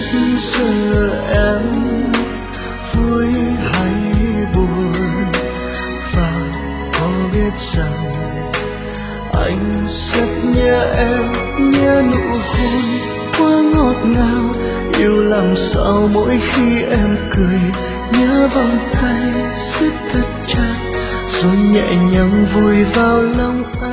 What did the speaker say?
biết giờ em vui hay buồn, và có biết rằng anh rất nhớ em, nhớ nụ hôn quá ngọt ngào, yêu làm sao mỗi khi em cười, nhớ vòng tay siết thật chặt rồi nhẹ nhàng vùi vào lòng anh.